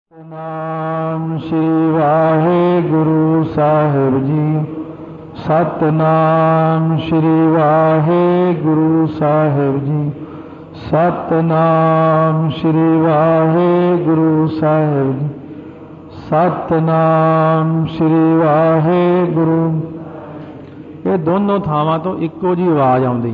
ਸਤਿਨਾਮ ਸ੍ਰੀ ਵਾਹਿਗੁਰੂ ਸਾਹਿਬ ਜੀ। ਸਤਿਨਾਮ ਸ੍ਰੀ ਵਾਹਿਗੁਰੂ ਸਾਹਿਬ ਜੀ। ਸਤਿਨਾਮ ਸ੍ਰੀ ਵਾਹਿਗੁਰੂ ਸਾਹਿਬ ਜੀ। ਸਤਿਨਾਮ ਸ੍ਰੀ ਵਾਹਿਗੁਰੂ। ਇਹ ਦੋਨੋਂ ਥਾਵਾਂ ਤੋਂ ਇੱਕੋ ਜਿਹੀ ਆਵਾਜ਼ ਆਉਂਦੀ।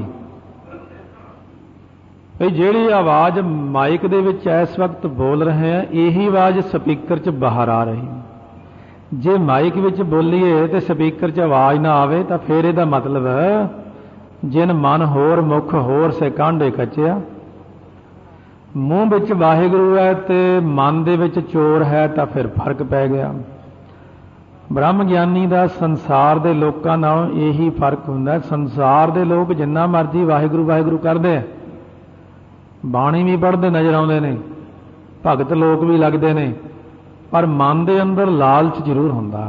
ਭਈ ਜਿਹੜੀ ਆਵਾਜ਼ ਮਾਈਕ ਦੇ ਵਿੱਚ ਇਸ ਵਕਤ ਬੋਲ ਰਹੇ ਆ, ਇਹੀ ਆਵਾਜ਼ ਸਪੀਕਰ 'ਚ ਬਾਹਰ ਆ ਰਹੀ। ਜੇ ਮਾਈਕ ਵਿੱਚ ਬੋਲੀਏ ਤੇ ਸਪੀਕਰ 'ਚ ਆਵਾਜ਼ ਨਾ ਆਵੇ ਤਾਂ ਫਿਰ ਇਹਦਾ ਮਤਲਬ ਜਿਨ ਮਨ ਹੋਰ ਮੁਖ ਹੋਰ ਸੇ ਕਾਂਢੇ ਖਚਿਆ। ਮੂੰਹ ਵਿੱਚ ਵਾਹਿਗੁਰੂ ਹੈ ਤੇ ਮਨ ਦੇ ਵਿੱਚ ਚੋਰ ਹੈ ਤਾਂ ਫਿਰ ਫਰਕ ਪੈ ਗਿਆ। ਬ੍ਰਹਮ ਗਿਆਨੀ ਦਾ ਸੰਸਾਰ ਦੇ ਲੋਕਾਂ ਨਾਲੋਂ ਇਹੀ ਫਰਕ ਹੁੰਦਾ। ਸੰਸਾਰ ਦੇ ਲੋਕ ਜਿੰਨਾ ਮਰਜ਼ੀ ਵਾਹਿਗੁਰੂ ਵਾਹਿਗੁਰੂ ਕਰਦੇ ਆ, ਬਾਣੀ ਵੀ ਪੜ੍ਹਦੇ ਨਜ਼ਰ ਆਉਂਦੇ ਨੇ, ਭਗਤ ਲੋਕ ਵੀ ਲੱਗਦੇ ਨੇ, ਪਰ ਮਨ ਦੇ ਅੰਦਰ ਲਾਲਚ ਜ਼ਰੂਰ ਹੁੰਦਾ,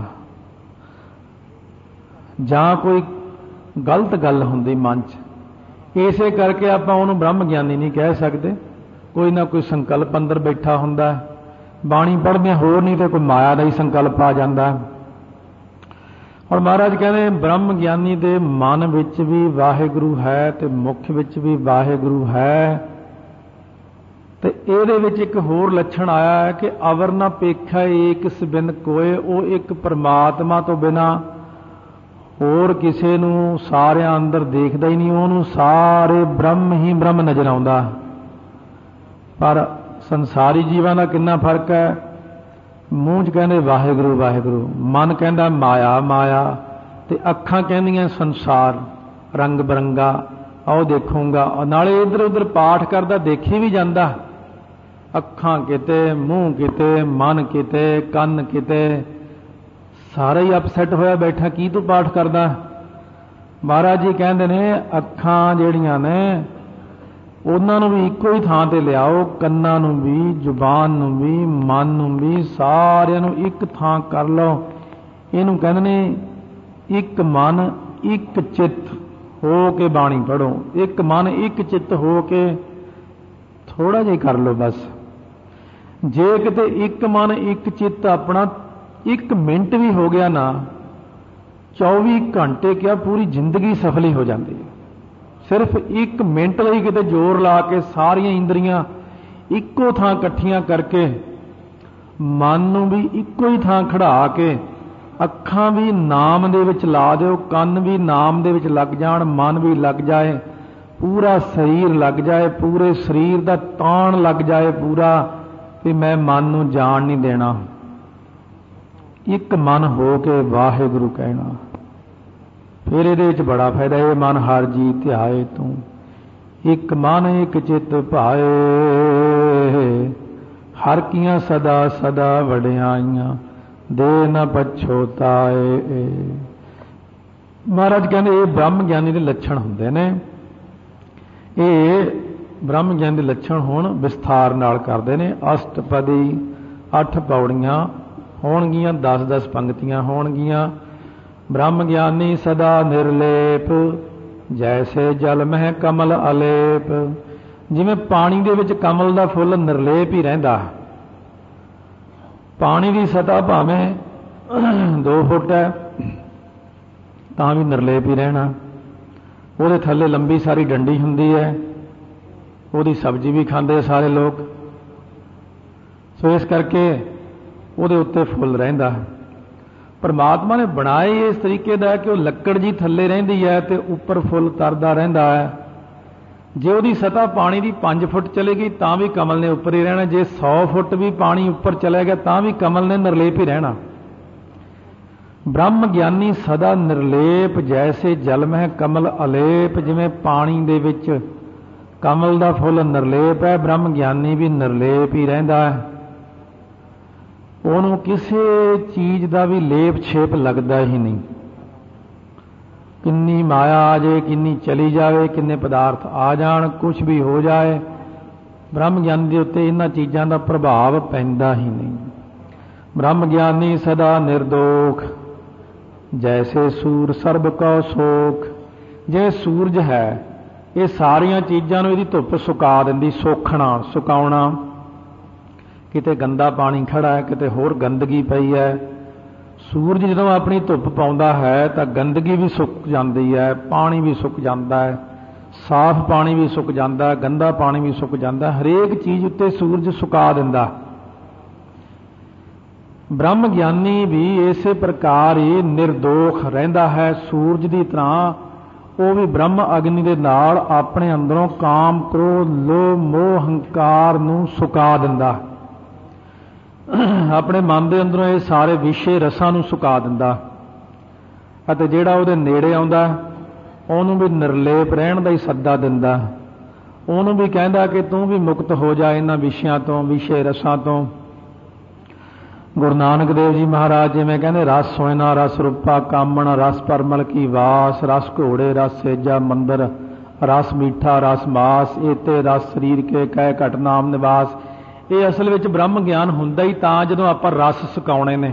ਜਾਂ ਕੋਈ ਗਲਤ ਗੱਲ ਹੁੰਦੀ ਮਨ 'ਚ। ਇਸੇ ਕਰਕੇ ਆਪਾਂ ਉਹਨੂੰ ਬ੍ਰਹਮ ਗਿਆਨੀ ਨਹੀਂ ਕਹਿ ਸਕਦੇ। ਕੋਈ ਨਾ ਕੋਈ ਸੰਕਲਪ ਅੰਦਰ ਬੈਠਾ ਹੁੰਦਾ, ਬਾਣੀ ਪੜ੍ਹਦੇ ਹੋਰ ਨਹੀਂ ਤੇ ਕੋਈ ਮਾਇਆ ਦਾ ਹੀ ਸੰਕਲਪ ਆ ਜਾਂਦਾ। ਔਰ ਮਹਾਰਾਜ ਕਹਿੰਦੇ ਬ੍ਰਹਮ ਗਿਆਨੀ ਦੇ ਮਨ ਵਿੱਚ ਵੀ ਵਾਹਿਗੁਰੂ ਹੈ ਤੇ ਮੁਖ ਵਿੱਚ ਵੀ ਵਾਹਿਗੁਰੂ ਹੈ। ਤੇ ਇਹਦੇ ਵਿੱਚ ਇੱਕ ਹੋਰ ਲੱਛਣ ਆਇਆ ਹੈ ਕਿ ਅਵਰ ਨਾ ਪੇਖਾ ਏਕਸ ਬਿਨ ਕੋਏ। ਉਹ ਇੱਕ ਪਰਮਾਤਮਾ ਤੋਂ ਬਿਨਾ ਹੋਰ ਕਿਸੇ ਨੂੰ ਸਾਰਿਆਂ ਅੰਦਰ ਦੇਖਦਾ ਹੀ ਨਹੀਂ। ਉਹਨੂੰ ਸਾਰੇ ਬ੍ਰਹਮ ਹੀ ਬ੍ਰਹਮ ਨਜ਼ਰ ਆਉਂਦਾ। ਪਰ ਸੰਸਾਰੀ ਜੀਵਾਂ ਦਾ ਕਿੰਨਾ ਫਰਕ ਹੈ। ਮੂੰਹ 'ਚ ਕਹਿੰਦੇ ਵਾਹਿਗੁਰੂ ਵਾਹਿਗੁਰੂ, ਮਨ ਕਹਿੰਦਾ ਮਾਇਆ ਮਾਇਆ, ਤੇ ਅੱਖਾਂ ਕਹਿੰਦੀਆਂ ਸੰਸਾਰ ਰੰਗ ਬਰੰਗਾ, ਆਓ ਦੇਖੂੰਗਾ। ਨਾਲੇ ਇੱਧਰ ਉੱਧਰ ਪਾਠ ਕਰਦਾ ਦੇਖੀ ਵੀ ਜਾਂਦਾ। ਅੱਖਾਂ ਕਿਤੇ, ਮੂੰਹ ਕਿਤੇ, ਮਨ ਕਿਤੇ, ਕੰਨ ਕਿਤੇ, ਸਾਰਾ ਹੀ ਅਪਸੈਟ ਹੋਇਆ ਬੈਠਾ। ਕੀ ਤੂੰ ਪਾਠ ਕਰਦਾ? ਮਹਾਰਾਜ ਜੀ ਕਹਿੰਦੇ ਨੇ ਅੱਖਾਂ ਜਿਹੜੀਆਂ ਨੇ ਉਹਨਾਂ ਨੂੰ ਵੀ ਇੱਕੋ ਹੀ ਥਾਂ ਤੇ ਲਿਆਓ, ਕੰਨਾਂ ਨੂੰ ਵੀ, ਜ਼ੁਬਾਨ ਨੂੰ ਵੀ, ਮਨ ਨੂੰ ਵੀ, ਸਾਰਿਆਂ ਨੂੰ ਇੱਕ ਥਾਂ ਕਰ ਲਓ। ਇਹਨੂੰ ਕਹਿੰਦੇ ਨੇ ਇੱਕ ਮਨ ਇੱਕ ਚਿੱਤ ਹੋ ਕੇ ਬਾਣੀ ਪੜ੍ਹੋ। ਇੱਕ ਮਨ ਇੱਕ ਚਿੱਤ ਹੋ ਕੇ ਥੋੜਾ ਜਿਹਾ ਕਰ ਲਓ ਬਸ। ਜੇ ਕਿਤੇ ਇੱਕ ਮਨ ਇੱਕ ਚਿੱਤ ਆਪਣਾ 1 ਮਿੰਟ ਵੀ ਹੋ ਗਿਆ ਨਾ, 24 ਘੰਟੇ ਕਿਹਾ ਪੂਰੀ ਜ਼ਿੰਦਗੀ ਸਫਲ ਹੀ ਹੋ ਜਾਂਦੀ ਹੈ। ਸਿਰਫ 1 ਮਿੰਟ ਲਈ ਕਿਤੇ ਜ਼ੋਰ ਲਾ ਕੇ ਸਾਰੀਆਂ ਇੰਦਰੀਆਂ ਇੱਕੋ ਥਾਂ ਇਕੱਠੀਆਂ ਕਰਕੇ, ਮਨ ਨੂੰ ਵੀ ਇੱਕੋ ਹੀ ਥਾਂ ਖੜਾ ਕੇ, ਅੱਖਾਂ ਵੀ ਨਾਮ ਦੇ ਵਿੱਚ ਲਾ ਦਿਓ, ਕੰਨ ਵੀ ਨਾਮ ਦੇ ਵਿੱਚ ਲੱਗ ਜਾਣ, ਮਨ ਵੀ ਲੱਗ ਜਾਏ, ਪੂਰਾ ਸਰੀਰ ਲੱਗ ਜਾਏ, ਪੂਰੇ ਸਰੀਰ ਦਾ ਤਾਣ ਲੱਗ ਜਾਏ ਪੂਰਾ, ਵੀ ਮੈਂ ਮਨ ਨੂੰ ਜਾਣ ਨਹੀਂ ਦੇਣਾ। ਇੱਕ ਮਨ ਹੋ ਕੇ ਵਾਹਿਗੁਰੂ ਕਹਿਣਾ, ਫਿਰ ਇਹਦੇ ਵਿੱਚ ਬੜਾ ਫਾਇਦਾ। ਇਹ ਮਨ ਹਰ ਜੀ ਧਿਆਏ ਤੂੰ, ਇੱਕ ਮਨ ਇੱਕ ਚਿੱਤ ਭਾਏ, ਹਰ ਕੀਆਂ ਸਦਾ ਸਦਾ ਵਡਿਆਈਆਂ, ਦੇ ਨ ਪਛੋਤਾਏ। ਮਹਾਰਾਜ ਕਹਿੰਦੇ ਇਹ ਬ੍ਰਹਮ ਗਿਆਨੀ ਦੇ ਲੱਛਣ ਹੁੰਦੇ ਨੇ। ਇਹ ਬ੍ਰਹਮ ਗਿਆਨੀ ਦੇ ਲੱਛਣ ਹੁਣ ਵਿਸਥਾਰ ਨਾਲ ਕਰਦੇ ਨੇ। ਅਸ਼ਟਪਦੀ 8 ਪੌੜੀਆਂ ਹੋਣਗੀਆਂ, 10-10 ਪੰਕਤੀਆਂ ਹੋਣਗੀਆਂ। ਬ੍ਰਹਮ ਗਿਆਨੀ ਸਦਾ ਨਿਰਲੇਪ, ਜੈਸੇ ਜਲ ਮਹਿ ਕਮਲ ਅਲੇਪ। ਜਿਵੇਂ ਪਾਣੀ ਦੇ ਵਿੱਚ ਕਮਲ ਦਾ ਫੁੱਲ ਨਿਰਲੇਪ ਹੀ ਰਹਿੰਦਾ। ਪਾਣੀ ਦੀ ਸਤਹ ਭਾਵੇਂ 2 ਫੁੱਟ ਹੈ ਤਾਂ ਵੀ ਨਿਰਲੇਪ ਹੀ ਰਹਿਣਾ। ਉਹਦੇ ਥੱਲੇ ਲੰਬੀ ਸਾਰੀ ਡੰਡੀ ਹੁੰਦੀ ਹੈ, ਉਹਦੀ ਸਬਜ਼ੀ ਵੀ ਖਾਂਦੇ ਸਾਰੇ ਲੋਕ, ਸੋ ਇਸ ਕਰਕੇ ਉਹਦੇ ਉੱਤੇ ਫੁੱਲ ਰਹਿੰਦਾ। ਪਰਮਾਤਮਾ ਨੇ ਬਣਾਏ ਇਸ ਤਰੀਕੇ ਦਾ ਕਿ ਉਹ ਲੱਕੜ ਜੀ ਥੱਲੇ ਰਹਿੰਦੀ ਹੈ ਤੇ ਉੱਪਰ ਫੁੱਲ ਤਰਦਾ ਰਹਿੰਦਾ ਹੈ। ਜੇ ਉਹਦੀ ਸਤਹ ਪਾਣੀ ਦੀ 5 ਫੁੱਟ ਚਲੇਗੀ ਤਾਂ ਵੀ ਕਮਲ ਨੇ ਉੱਪਰ ਹੀ ਰਹਿਣਾ। ਜੇ 100 ਫੁੱਟ ਵੀ ਪਾਣੀ ਉੱਪਰ ਚਲਾ ਗਿਆ ਤਾਂ ਵੀ ਕਮਲ ਨੇ ਨਿਰਲੇਪ ਹੀ ਰਹਿਣਾ। ਬ੍ਰਹਮ ਗਿਆਨੀ ਸਦਾ ਨਿਰਲੇਪ, ਜੈਸੇ ਜਲ ਮਹਿ ਕਮਲ ਅਲੇਪ। ਜਿਵੇਂ ਪਾਣੀ ਦੇ ਵਿੱਚ ਕਮਲ ਦਾ ਫੁੱਲ ਨਿਰਲੇਪ ਹੈ, ਬ੍ਰਹਮ ਗਿਆਨੀ ਵੀ ਨਿਰਲੇਪ ਹੀ ਰਹਿੰਦਾ ਹੈ। ਉਹਨੂੰ ਕਿਸੇ ਚੀਜ਼ ਦਾ ਵੀ ਲੇਪ ਛੇਪ ਲੱਗਦਾ ਹੀ ਨਹੀਂ। ਕਿੰਨੀ ਮਾਇਆ ਆ ਜਾਏ, ਕਿੰਨੀ ਚਲੀ ਜਾਵੇ, ਕਿੰਨੇ ਪਦਾਰਥ ਆ ਜਾਣ, ਕੁਛ ਵੀ ਹੋ ਜਾਏ, ਬ੍ਰਹਮ ਗਿਆਨੀ ਦੇ ਉੱਤੇ ਇਹਨਾਂ ਚੀਜ਼ਾਂ ਦਾ ਪ੍ਰਭਾਵ ਪੈਂਦਾ ਹੀ ਨਹੀਂ। ਬ੍ਰਹਮ ਗਿਆਨੀ ਸਦਾ ਨਿਰਦੋਖ, ਜੈਸੇ ਸੂਰ ਸਰਬ ਕਉ ਸੋਖ। ਜੇ ਸੂਰਜ ਹੈ ਇਹ ਸਾਰੀਆਂ ਚੀਜ਼ਾਂ ਨੂੰ ਇਹਦੀ ਧੁੱਪ ਸੁਕਾ ਦਿੰਦੀ। ਸੋਖਣਾ, ਸੁਕਾਉਣਾ किते गंदा पानी खड़ा है, किते होर गंदगी पई है। सूरज जदों अपनी धुप पाउंदा है तो गंदगी भी सुक जाती है, पानी भी सुक जाता है, साफ पानी भी सुक जाता है, गंदा पानी भी सुक जाता है। हरेक चीज़ उत्ते सूरज सुका दिंदा। ब्रह्म ज्ञानी भी इसे प्रकार ही निर्दोख रहिंदा है, सूरज की तरह। वो भी ब्रह्म अग्नि दे नाल अपने अंदरों काम, क्रोध, लोभ, मोह, हंकार नूं सुका दिंदा। अपने मन दे अंदरों ये सारे विषे रसां नूं सुका दिंदा। अते जिहड़ा उहदे नेड़े आउंदा उहनूं भी निर्लेप रहण दा ही सद्दा दिंदा। उहनूं भी कहंदा कि तूं भी मुक्त हो जा इन्हां विषयां तो, विषे रसां तो। गुरु नानक देव जी महाराज जिवें कहंदे, रस सोयना रस रूपा कामण, रस परमल की वास, रस घोड़े रस सेजा मंदिर, रस मीठा रस मास, एते रस शरीर के कह घट नाम निवास। ये असल विच ब्रह्म ज्ञान हुंदा ही तां जदों आपां रस सुकाउणे ने।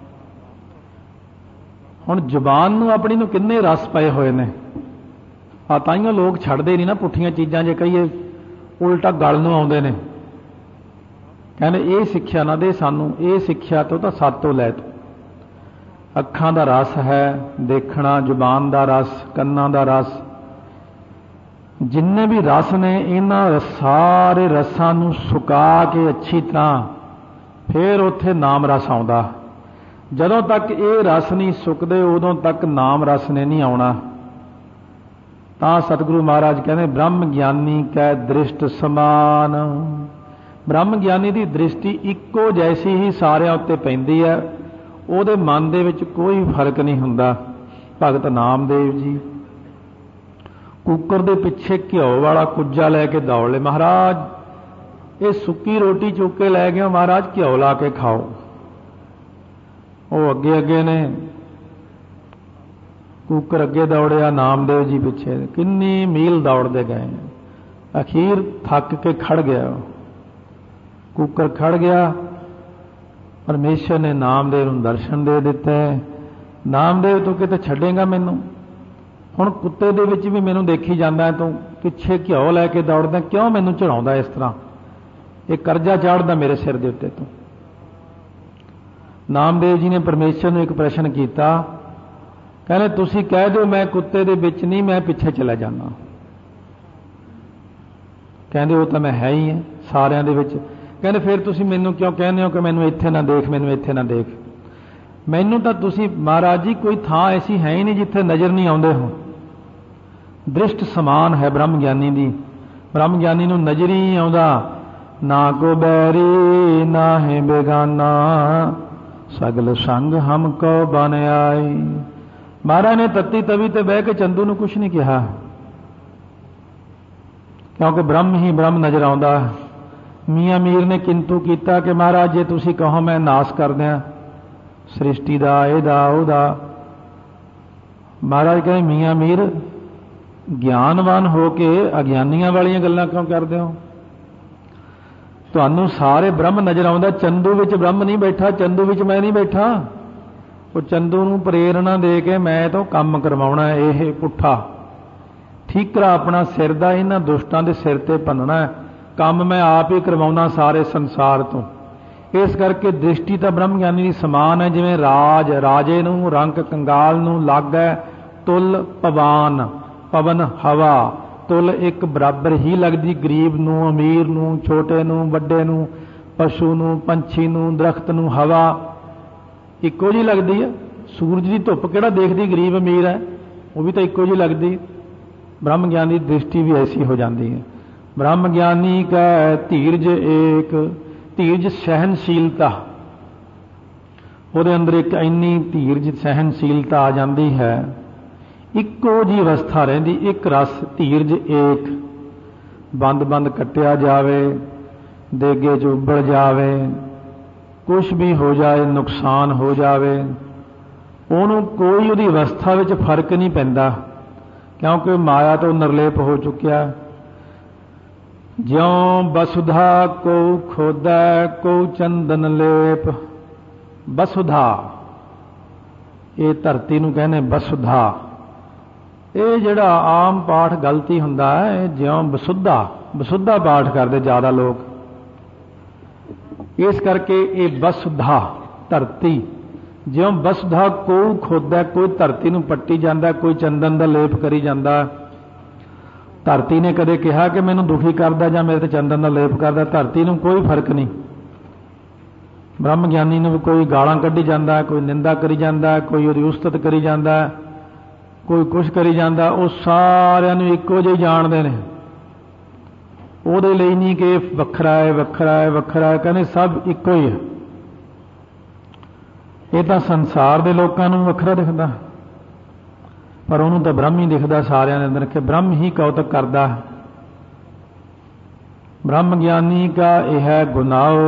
हुण जुबान नूं अपनी नूं किन्ने रस पए होए ने, ताइयों लोग छड्डदे नहीं ना पुठियां चीज़ां, जे कहीए उल्टा गल नूं आउंदे ने। कहने ये सिक्ख्या ना दे सानू, ये सिक्ख्या तो सत तो लै तू। अखां दा रस है देखना, जुबान दा रस, कन्नां दा रस, जिन्ने भी रस ने इन्हां सारे रसां नूं सुका के अच्छी तरह फिर उत्थे नाम रस आउंदा। जदों तक ये रस नहीं सुकदे उदों तक नाम रस ने नहीं आउणा। तां सतगुरु महाराज कहने ब्रह्म ज्ञानी कै दृष्ट समान। ब्रह्म ज्ञानी की दृष्टि इक्को जैसी ही सारिਆਂ उत्ते पैंदी है, ਉਹਦੇ मन ਦੇ ਵਿੱਚ कोई फर्क नहीं हुंदा। भगत नामदेव जी कुकर दे पिछे घिओ वाला कुज्जा लैके दौड़ ले, महाराज ये सुक्की रोटी चुक के लै गए, महाराज घिओ ला के खाओ। वो अगे अगे ने, कुकर अगे दौड़िया, नामदेव जी पिछे, किन्नी मील दौड़ते गए, अखीर थक के खड़ गया। कुकर खड़ गया, परमेश्वर ने नामदेव नूं दर्शन दे दिते। नामदेव तू किते छड्डेगा मैनू, हुण कुत्ते दे विच भी मैनू देखी जांदा, तू पिछे घिओ लैके दौड़दा, क्यों मैनू चढ़ाउंदा इस तरह, ये करजा चाढ़दा मेरे सिर दे उत्ते तू। नामदेव जी ने परमेश्वर नूं एक प्रश्न कीता, कहने तुसीं कह दो मैं कुत्ते दे विच नहीं, मैं पिछे चला जाना। कहंदे वो तो मैं है ही है सारिਆਂ ਦੇ ਵਿੱਚ। कहने फिर तुसीं मैनू क्यों कहने हो कि मैनू इत्थे ना देख, मैनू इत्थे ना देख। मैनू तो तुसीं महाराज जी कोई थां ऐसी है ही नहीं जिथे नज़र नहीं आउंदे हो। दृष्ट समान है ब्रह्म ज्ञानी दी। ब्रह्म ज्ञानी नूं नज़र ही नहीं आउंदा, ना को बैरी ना है बेगाना, सगल संग हमको बन आई। महाराज ने तत्ती तवी ते बह के चंदू नूं कुछ नहीं कहा, क्योंकि ब्रह्म ही ब्रह्म नज़र आउंदा। मियाँ मीर ने किंतु किया कि महाराज जे तुसीं कहो मैं नाश कर दियां सृष्टि दा, इहदा उहदा। महाराज कहे मियाँ मीर ज्ञानवान हो के अज्ञानियां वालियां गल्लां क्यों करदे हो? तुहानूं सारे ब्रह्म नज़र आउंदा, चंदू विच ब्रह्म नहीं बैठा, चंदू विच मैं नहीं बैठा। वो चंदू नूं प्रेरणा दे के मैं तो काम करवाउणा, यह पुट्ठा ठीकरा अपना सिर दा इन्हां दुष्टां दे सिर ते भन्नणा, काम मैं आप ही करवाउणा सारे संसार तो। इस करके दृष्टि तो ब्रह्म ज्ञानी की समान है, जिवें राज राजे नूं रंक कंगाल नूं लागै, तुल पवान पवन हवा, तुल एक बराबर ही लगदी गरीब नूं अमीर नूं, छोटे नूं वड्डे नूं, पशु नूं पंछी नूं, दरख्त नूं हवा इक्को जी लगदी है। सूरज की धुप किहड़ा देखदी गरीब अमीर है, वो भी तो इक्को जी लगदी। ब्रह्म ज्ञानी की दृष्टि भी ऐसी हो जाती है। ब्रह्म ज्ञानी का धीरज एक, धीरज सहनशीलता, ਉਹਦੇ अंदर एक इन्नी धीरज सहनशीलता आ जाती है। इक्को जी अवस्था रहिंदी, एक रस धीरज एक, बंद बंद कट्टिया जावे, देगे च उबड़ जावे, कुछ भी हो जाए, नुकसान हो जावे, ਉਹਨੂੰ कोई ਉਹਦੀ अवस्था ਵਿੱਚ फर्क नहीं पैंदा, क्योंकि माया तो निर्लेप हो चुकिया। ज्यों वसुधा को खोदा को चंदन लेप। वसुधा ये धरती नूं कहने वसुधा, ये जिहड़ा आम पाठ गलती हुंदा है, ज्यों वसुधा वसुधा पाठ करते ज़्यादा लोग। इस करके ये वसुधा धरती ज्यों वसुधा कोई खोदा कोई धरती नूं पट्टी जांदा कोई चंदन का लेप करी जांदा। धरती ने कदे कहा कि मैनूं दुखी करदा जां मेरे ते चंदन का लेप करदा, धरती नूं कोई फर्क नहीं। ब्रह्म ज्ञानी नूं कोई गालां कढ़ी जांदा, कोई निंदा करी जांदा, कोई उहदी उस्तत करी जांदा, कोई कुछ करी जांदा, वो सारिआं नूं इक्को जिहा जाणदे ने। ਉਹਦੇ ਲਈ नहीं कि ਵੱਖਰਾ है ਵੱਖਰਾ है ਵੱਖਰਾ है, कहने सब ਇੱਕੋ ही है। ਇਹ ਤਾਂ ਸੰਸਾਰ ਦੇ ਲੋਕਾਂ ਨੂੰ ਵੱਖਰਾ ਦਿਖਦਾ, ਪਰ ਉਹਨੂੰ ਤਾਂ ਬ੍ਰਹਮ ਹੀ ਦਿਖਦਾ ਸਾਰਿਆਂ ਦੇ ਅੰਦਰ ਕਿ ਬ੍ਰਹਮ ਹੀ ਕੌਤਕ ਕਰਦਾ ਹੈ। ब्रह्म ज्ञानी का यह गुनाओ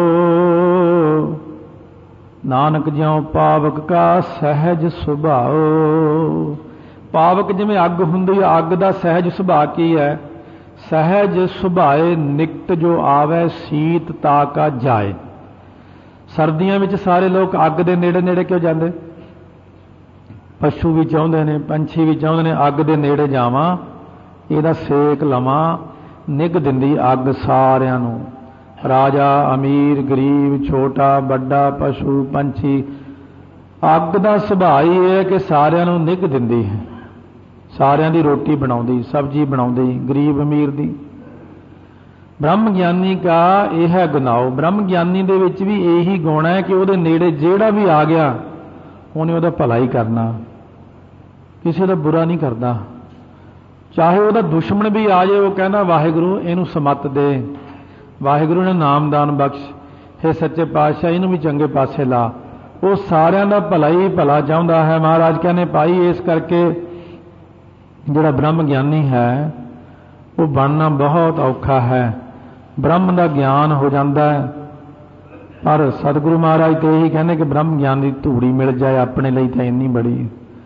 नानक ज्यों पावक का सहज सुभाओ। पावक जिवें अग हुंदी, अग का सहज सुभाअ की है? सहज सुभाए निकट जो आवे सीत ताका जाए। सर्दियों में सारे लोग अग के नेड़े नेड़े क्यों जाते? पशु भी चाहते हैं, पंछी भी चाहते हैं अग के नेड़े जावां, इहदा सेक लवां। निग दिंदी अग सारिआं नूं, राजा अमीर गरीब छोटा बड़ा पशु पंछी। अग का सुभाअ ही है कि सारिआं नूं निग दिंदी है, सारिआं दी रोटी बनाउंदी, सब्जी बनाउंदी, गरीब अमीर दी। ब्रह्म ज्ञानी का यह है गुनाओ। ब्रह्म ज्ञानी दे विच भी यही गुण है कि उहदे नेड़े जिहड़ा भी आ गया उहने उहदा भला ही करना, किसी दा बुरा नहीं करदा। चाहे वह दुश्मन भी आ जाए, वो कहना वाहिगुरू इनू समत दे, वाहिगुरू ने नामदान बख्श, हे सच्चे पातशाह इनू भी चंगे पासे ला। वो सारिਆਂ ਦਾ भला ही भला चाहता है। महाराज कहने भाई इस करके जिहड़ा ब्रह्म ज्ञानी है वो बनना बहुत औखा है। ब्रह्म का ज्ञान हो जाता है, पर सतगुरु महाराज तो यही कहने कि ब्रह्म ज्ञान की धूड़ी मिल जाए अपने लिए तो इन्नी बड़ी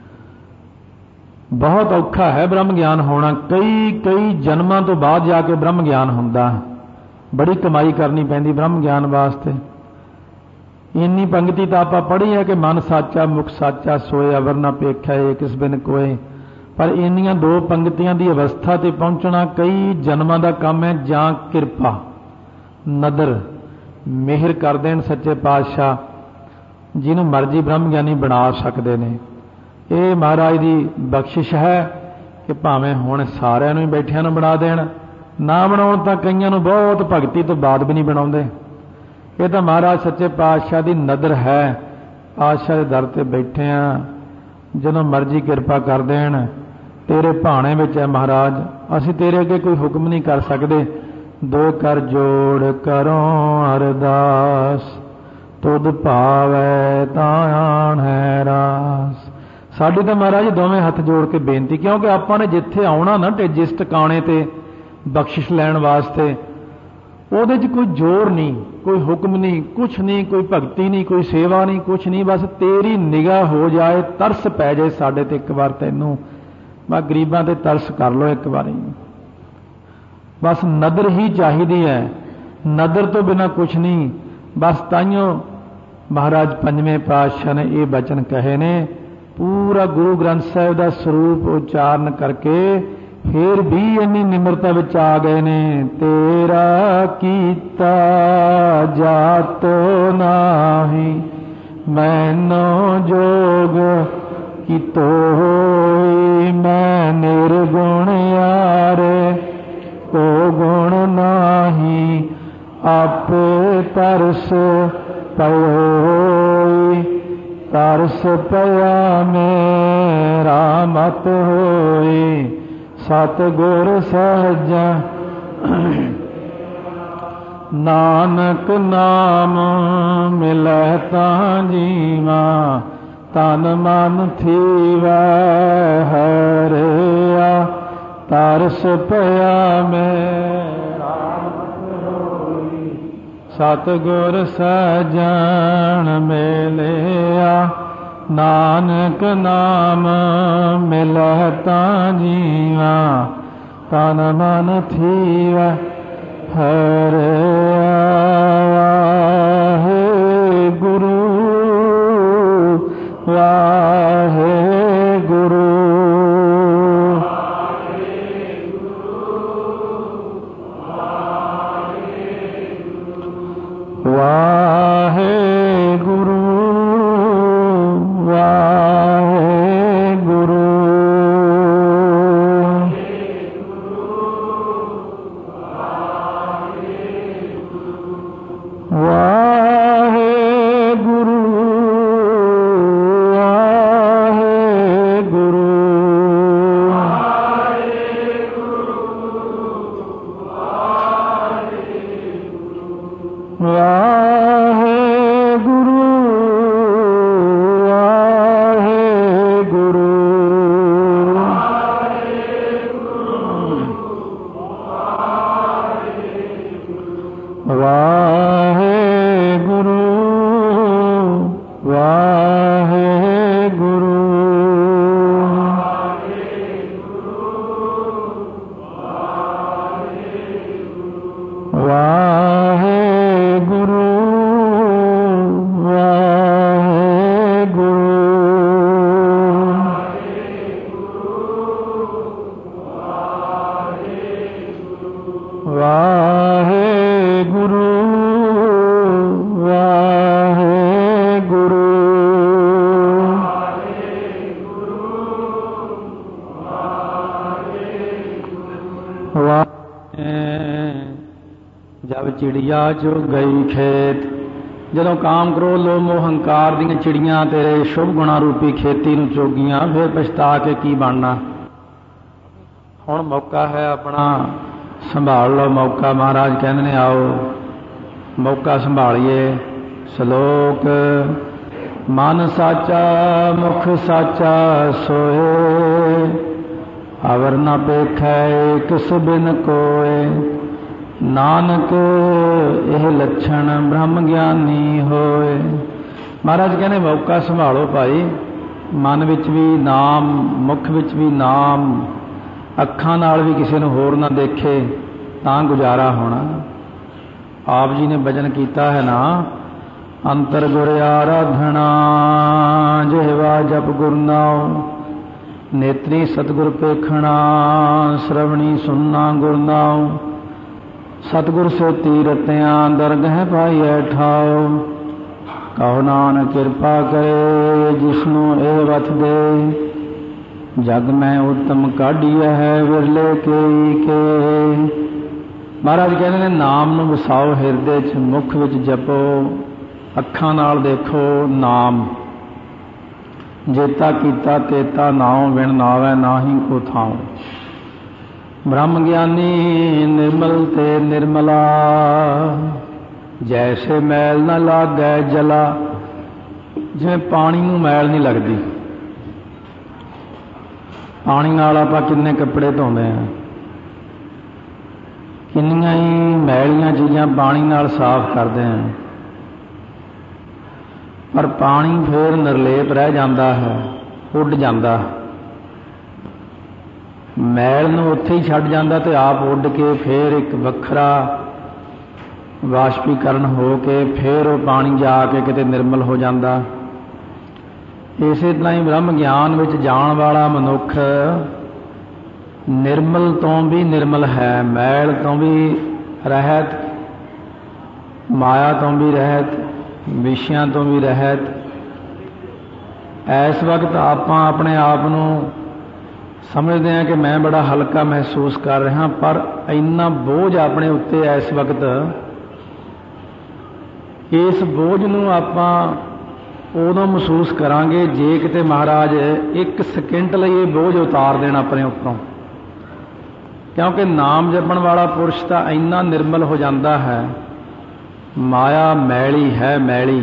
बहुत औखा है ब्रह्म ज्ञान होना। कई कई जन्मां तो बाद जाके ब्रह्म ज्ञान होंदा, बड़ी कमाई करनी पैंदी ब्रह्म ज्ञान वास्ते। इन्नी पंक्ति तो आप पढ़ी है कि मन साचा मुख साचा सोए अवर न पेखा किस बिन कोए, पर इन्नियां दो पंक्तियां की अवस्था ते पहुंचना कई जन्मां का काम है। जां किरपा नदर मेहर कर देन सच्चे पातशाह, जिन्हों मर्जी ब्रह्म ज्ञानी बना सकते हैं। ये महाराज की बख्शिश है कि भावें हुण सारिਆਂ ਨੂੰ बैठिया ਨੂੰ बना देण, ना बनाउण तां कईयां ਨੂੰ बहुत भगती तो बाद भी नहीं बनाउंदे। ये तो महाराज सच्चे पातशाह की नदर है। पातशाह के दर ते बैठे हैं, ਜਦੋਂ मर्जी किरपा कर देण तेरे भाणे विच है महाराज, असीं तेरे अगे कोई हुक्म नहीं कर सकते। दो कर जोड़ करो अरदास, तुद भावै तां आण है रास। साडी तो महाराज दोवें हथ जोड़ के बेनती, क्योंकि आपां ने जिथे आउणा ना जिस टिकाणे ते बख्शिश लैण वास्ते, ਉਹਦੇ 'ਚ कोई जोर नहीं, कोई हुक्म नहीं, कुछ नहीं, कोई भगती नहीं, कोई सेवा नहीं, कुछ नहीं। बस तेरी निगाह हो जाए, तरस पै जाए साडे ते एक बार, तैनूं मैं गरीबां ते तरस कर लो एक बारी। बस नदर ही चाहिदी है, नदर तो बिना कुछ नहीं। बस ताइयों महाराज पंजवें पातशाह ने ये बचन कहे ने, पूरा गुरु ग्रंथ साहिब का स्वरूप उच्चारण करके फिर भी इन्नी निमरता विच आ गए ने। तेरा कीता जातो नाही, मैनो जोग कितो होई। मैं निर्गुण यारे को गुण नाही, आप तरस पयोई। तरस पया मेरा मत होई, सतगुर सहजा नानक नाम मिलै तां जीवा। तन मन थीवै हरिया, तरस पया मेरा मत होई। सतगुर सजन मिलिया, नानक नाम मिलह तां जीवा। तन मन थीवै हरिया। वाहे गुरु वाहे गुरु। वाहे ਵਾਹਿਗੁਰੂ। ਵਾਹਿਗੁਰੂ ਵਾਹਿਗੁਰੂ ਵਾਹਿਗੁਰੂ ਜਬ ਚਿੜੀਆ ਚੁਗ ਗਈ ਖੇਤ। ਜਦੋਂ ਕਾਮ ਕ੍ਰੋਧ ਲੋਭ ਮੋਹ ਹੰਕਾਰ ਦੀਆਂ ਚਿੜੀਆਂ ਤੇਰੇ ਸ਼ੁਭ ਗੁਣਾ ਰੂਪੀ ਖੇਤੀ ਨੂੰ ਚੋਗੀਆਂ, ਫਿਰ ਪਛਤਾ ਕੇ ਕੀ ਬਣਨਾ। ਹੁਣ ਮੌਕਾ ਹੈ ਆਪਣਾ, ਸੰਭਾਲ ਲਓ ਮੌਕਾ। ਮਹਾਰਾਜ ਕਹਿੰਦੇ ਨੇ ਆਓ ਮੌਕਾ ਸੰਭਾਲੀਏ। ਸ਼ਲੋਕ ਮਨ ਸਾਚਾ ਮੁਖ ਸਾਚਾ ਸੋਏ, ਅਵਰ ਨ ਪੇਖੈ ਕਿਸ ਬਿਨ ਕੋਏ, ਨਾਨਕ ਇਹ ਲੱਛਣ ਬ੍ਰਹਮ ਗਿਆਨੀ ਹੋਏ। ਮਹਾਰਾਜ ਕਹਿੰਦੇ ਮੌਕਾ ਸੰਭਾਲੋ ਭਾਈ। ਮਨ ਵਿੱਚ ਵੀ ਨਾਮ, ਮੁਖ ਵਿੱਚ ਵੀ ਨਾਮ, ਅੱਖਾਂ ਨਾਲ ਵੀ ਕਿਸੇ ਨੂੰ ਹੋਰ ਨਾ ਦੇਖੇ ਤਾਂ ਗੁਜ਼ਾਰਾ ਹੋਣਾ। ਆਪ ਜੀ ਨੇ ਭਜਨ ਕੀਤਾ ਹੈ ਨਾ, ਅੰਤਰ ਗੁਰ ਆਰਾਧਨਾ ਜਿਹਵਾ ਜਪ ਗੁਰ ਨਾਉ, ਨੇਤਰੀ ਸਤਿਗੁਰ ਪੇਖਣਾ ਸ਼ਰਵਣੀ ਸੁਨਣਾ ਗੁਰ ਨਾਉ, ਸਤਿਗੁਰ ਸੋ ਤੀਰਤਿਆਂ ਦਰਗਹਿ ਪਾਈਐ ਠਾਉ, ਕਹੋ ਨਾਨਕ ਕਿਰਪਾ ਕਰੇ ਜਿਸਨੂੰ ਇਹ ਵਥ ਦੇ, ਜਗ ਮੈਂ ਉਤਮ ਕਾਢੀਐ ਹੈ ਵਿਰਲੇ ਕੇਈ ਕੇ। ਮਹਾਰਾਜ ਕਹਿੰਦੇ ਨੇ ਨਾਮ ਨੂੰ ਵਸਾਓ ਹਿਰਦੇ 'ਚ, ਮੁਖ ਵਿੱਚ ਜਪੋ, ਅੱਖਾਂ ਨਾਲ ਦੇਖੋ ਨਾਮ। ਜੇਤਾ ਕੀਤਾ ਤੇਤਾ ਨਾਉ, ਵਿਣ ਨਾਵੈ ਨਾਹੀ ਕੋ ਥਾਉ। ਬ੍ਰਹਮ ਗਿਆਨੀ ਨਿਰਮਲ ਤੇ ਨਿਰਮਲਾ, ਜੈਸੇ ਮੈਲ ਨਾ ਲਾਗੈ ਜਲਾ। ਜਿਵੇਂ ਪਾਣੀ ਨੂੰ ਮੈਲ ਨਹੀਂ ਲੱਗਦੀ। ਪਾਣੀ ਨਾਲ ਆਪਾਂ ਕਿੰਨੇ ਕੱਪੜੇ ਧੋਂਦੇ ਹਾਂ, ਕਿੰਨੀਆਂ ਹੀ ਮੈਲੀਆਂ ਚੀਜ਼ਾਂ ਪਾਣੀ ਨਾਲ ਸਾਫ਼ ਕਰਦੇ ਹਾਂ, ਪਰ ਪਾਣੀ ਫਿਰ ਨਿਰਲੇਪ ਰਹਿ ਜਾਂਦਾ ਹੈ, ਉੱਡ ਜਾਂਦਾ। ਮੈਲ ਨੂੰ ਉੱਥੇ ਹੀ ਛੱਡ ਜਾਂਦਾ ਤੇ ਆਪ ਉੱਡ ਕੇ ਫਿਰ ਇੱਕ ਵੱਖਰਾ ਵਾਸ਼ਪੀਕਰਨ ਹੋ ਕੇ ਫਿਰ ਉਹ ਪਾਣੀ ਜਾ ਕੇ ਕਿਤੇ ਨਿਰਮਲ ਹੋ ਜਾਂਦਾ। ਇਸੇ ਤਰ੍ਹਾਂ ਹੀ ਬ੍ਰਹਮ ਗਿਆਨ ਵਿੱਚ ਜਾਣ ਵਾਲਾ ਮਨੁੱਖ ਨਿਰਮਲ ਤੋਂ ਵੀ ਨਿਰਮਲ ਹੈ, ਮੈਲ ਤੋਂ ਵੀ ਰਹਿਤ, ਮਾਇਆ ਤੋਂ ਵੀ ਰਹਿਤ, ਵਿਸ਼ਿਆਂ ਤੋਂ ਵੀ ਰਹਿਤ। ਇਸ ਵਕਤ ਆਪਾਂ ਆਪਣੇ ਆਪ ਨੂੰ ਸਮਝਦੇ ਹਾਂ ਕਿ ਮੈਂ ਬੜਾ ਹਲਕਾ ਮਹਿਸੂਸ ਕਰ ਰਿਹਾ, ਪਰ ਇੰਨਾ ਬੋਝ ਆਪਣੇ ਉੱਤੇ ਇਸ ਵਕਤ, ਇਸ ਬੋਝ ਨੂੰ ਆਪਾਂ ਉਦੋਂ ਮਹਿਸੂਸ ਕਰਾਂਗੇ ਜੇ ਕਿਤੇ ਮਹਾਰਾਜ ਇੱਕ ਸਕਿੰਟ ਲਈ ਇਹ ਬੋਝ ਉਤਾਰ ਦੇਣ ਆਪਣੇ ਉੱਪਰੋਂ। ਕਿਉਂਕਿ ਨਾਮ ਜਪਣ ਵਾਲਾ ਪੁਰਸ਼ ਤਾਂ ਇੰਨਾ ਨਿਰਮਲ ਹੋ ਜਾਂਦਾ ਹੈ। ਮਾਇਆ ਮੈਲੀ ਹੈ, ਮੈਲੀ,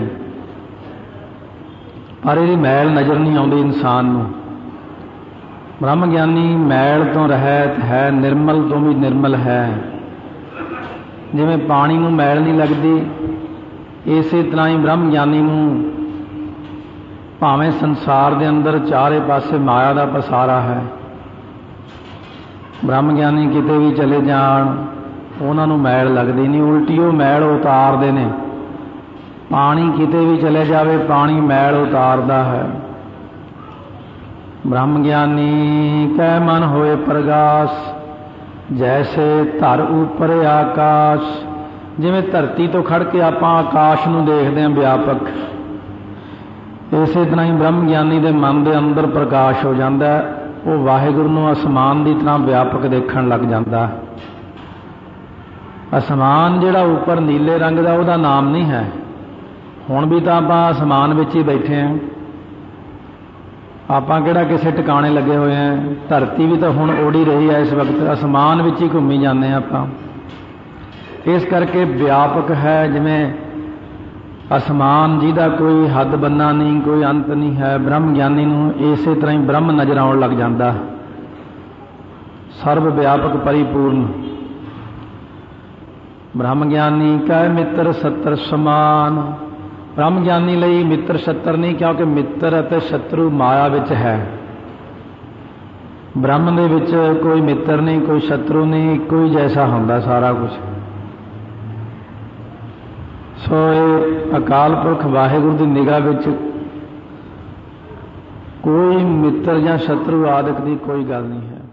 ਪਰ ਇਹਦੀ ਮੈਲ ਨਜ਼ਰ ਨਹੀਂ ਆਉਂਦੀ ਇਨਸਾਨ ਨੂੰ। ਬ੍ਰਹਮ ਗਿਆਨੀ ਮੈਲ ਤੋਂ ਰਹਿਤ ਹੈ, ਨਿਰਮਲ ਤੋਂ ਵੀ ਨਿਰਮਲ ਹੈ। ਜਿਵੇਂ ਪਾਣੀ ਨੂੰ ਮੈਲ ਨਹੀਂ ਲੱਗਦੀ, ਇਸੇ ਤਰ੍ਹਾਂ ਹੀ ਬ੍ਰਹਮ ਗਿਆਨੀ ਨੂੰ ਭਾਵੇਂ ਸੰਸਾਰ ਦੇ ਅੰਦਰ ਚਾਰੇ ਪਾਸੇ ਮਾਇਆ ਦਾ ਪਸਾਰਾ ਹੈ, ਬ੍ਰਹਮ ਗਿਆਨੀ ਕਿਤੇ ਵੀ ਚਲੇ ਜਾਣ ਉਹਨਾਂ ਨੂੰ ਮੈਲ ਲੱਗਦੀ ਨਹੀਂ, ਉਲਟੀ ਉਹ ਮੈਲ ਉਤਾਰਦੇ ਨੇ। ਪਾਣੀ ਕਿਤੇ ਵੀ ਚਲੇ ਜਾਵੇ, ਪਾਣੀ ਮੈਲ ਉਤਾਰਦਾ ਹੈ। ਬ੍ਰਹਮ ਗਿਆਨੀ ਕੈ ਮਨ ਹੋਏ ਪ੍ਰਗਾਸ, ਜੈਸੇ ਧਰ ਉਪਰ ਆਕਾਸ਼। ਜਿਵੇਂ ਧਰਤੀ ਤੋਂ ਖੜ ਕੇ ਆਪਾਂ ਆਕਾਸ਼ ਨੂੰ ਦੇਖਦੇ ਹਾਂ ਵਿਆਪਕ, ਇਸੇ ਤਰ੍ਹਾਂ ਹੀ ਬ੍ਰਹਮ ਗਿਆਨੀ ਦੇ ਮਨ ਦੇ ਅੰਦਰ ਪ੍ਰਕਾਸ਼ ਹੋ ਜਾਂਦਾ ਹੈ। ਉਹ ਵਾਹਿਗੁਰੂ ਨੂੰ ਅਸਮਾਨ ਦੀ ਤਰ੍ਹਾਂ ਵਿਆਪਕ ਦੇਖਣ ਲੱਗ ਜਾਂਦਾ। ਅਸਮਾਨ ਜਿਹੜਾ ਉੱਪਰ ਨੀਲੇ ਰੰਗ ਦਾ, ਉਹਦਾ ਨਾਮ ਨਹੀਂ ਹੈ। ਹੁਣ ਵੀ ਤਾਂ ਆਪਾਂ ਅਸਮਾਨ ਵਿੱਚ ਹੀ ਬੈਠੇ ਹਾਂ, ਆਪਾਂ ਕਿਹੜਾ ਕਿਸੇ ਟਿਕਾਣੇ ਲੱਗੇ ਹੋਏ ਹਾਂ। ਧਰਤੀ ਵੀ ਤਾਂ ਹੁਣ ਉਡੀ ਰਹੀ ਹੈ, ਇਸ ਵਕਤ ਅਸਮਾਨ ਵਿੱਚ ਹੀ ਘੁੰਮੀ ਜਾਂਦੇ ਹਾਂ ਆਪਾਂ। ਇਸ ਕਰਕੇ ਵਿਆਪਕ ਹੈ, ਜਿਵੇਂ ਅਸਮਾਨ ਜਿਹਦਾ ਕੋਈ ਹੱਦ ਬੰਨਾ ਨਹੀਂ, ਕੋਈ ਅੰਤ ਨਹੀਂ ਹੈ। ਬ੍ਰਹਮ ਗਿਆਨੀ ਨੂੰ ਇਸੇ ਤਰ੍ਹਾਂ ਹੀ ਬ੍ਰਹਮ ਨਜ਼ਰ ਆਉਣ ਲੱਗ ਜਾਂਦਾ, ਸਰਬ ਵਿਆਪਕ ਪਰਿਪੂਰਨ। ਬ੍ਰਹਮ ਗਿਆਨੀ ਕੈ ਮਿੱਤਰ ਸਤਰ ਸਮਾਨ, ਬ੍ਰਹਮ ਗਿਆਨੀ ਲਈ ਮਿੱਤਰ ਸ਼ੱਤਰ ਨਹੀਂ, ਕਿਉਂਕਿ ਮਿੱਤਰ ਅਤੇ ਸ਼ੱਤਰੂ ਮਾਇਆ ਵਿੱਚ ਹੈ। ਬ੍ਰਹਮ ਦੇ ਵਿੱਚ ਕੋਈ ਮਿੱਤਰ ਨਹੀਂ, ਕੋਈ ਸ਼ੱਤਰੂ ਨਹੀਂ, ਇੱਕੋ ਹੀ ਜੈਸਾ ਹੁੰਦਾ ਸਾਰਾ ਕੁਝ। ਸੋ ਇਹ ਅਕਾਲ ਪੁਰਖ ਵਾਹਿਗੁਰੂ ਦੀ ਨਿਗਾਹ ਵਿੱਚ ਕੋਈ ਮਿੱਤਰ ਜਾਂ ਸ਼ੱਤਰੂ ਆਦਿਕ ਦੀ ਕੋਈ ਗੱਲ ਨਹੀਂ ਹੈ।